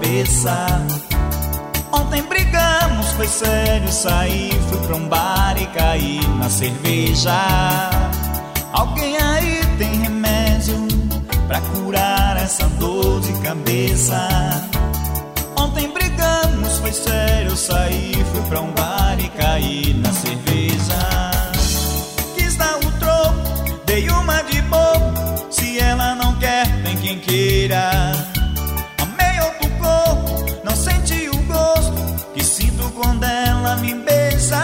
cabeça. Ontem brigamos, foi sério, saí, fui pra um bar e caí na cerveja. Alguém aí tem remédio pra curar essa dor de cabeça? Ontem brigamos, foi sério, saí, fui pra um bar e caí na cerveja. Quis dar o troco, dei uma de bobo, se ela não quer, tem quem queira. Amei outro corpo, não senti o gosto que sinto quando ela me beija.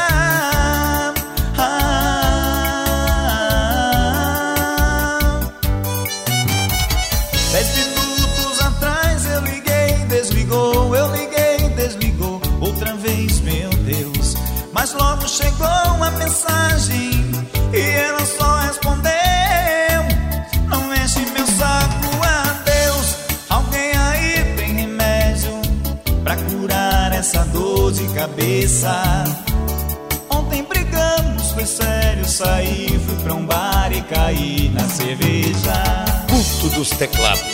10 minutos atrás eu liguei, desligou, eu liguei, desligou outra vez, meu Deus. Mas logo chegou a mensagem e ela só respondeu: não enche meu saco, adeus. Alguém aí tem remédio pra curar essa dor de cabeça? Ontem brigamos, foi sério, saí, fui pra um bar e caí na cerveja. Culto dos teclados.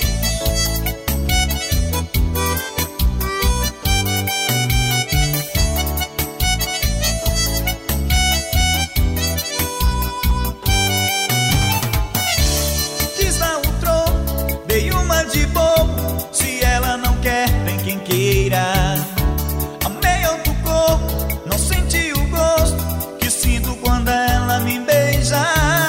Quis dar um troco, dei uma de bobo, se ela não quer, tem quem queira. Amei outro corpo, não senti o gosto que sinto quando ela me beija.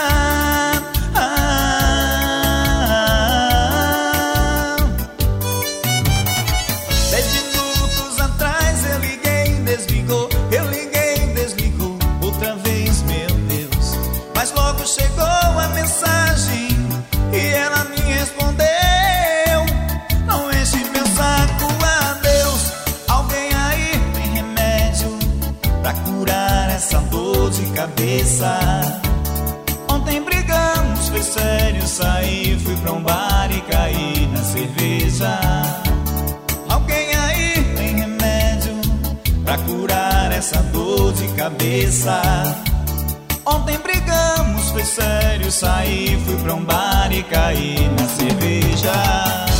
10 minutos atrás eu liguei, desligou, eu liguei, desligou outra vez, meu Deus. Mas logo chegou a mensagem e ela me respondeu: não enche meu saco, adeus. Alguém aí tem remédio pra curar essa dor de cabeça? Ontem brigamos, foi sério, saí, fui pra um bar e caí na cerveja. Alguém aí tem remédio pra curar essa dor de cabeça? Ontem brigamos, foi sério, saí, fui pra um bar e caí na cerveja.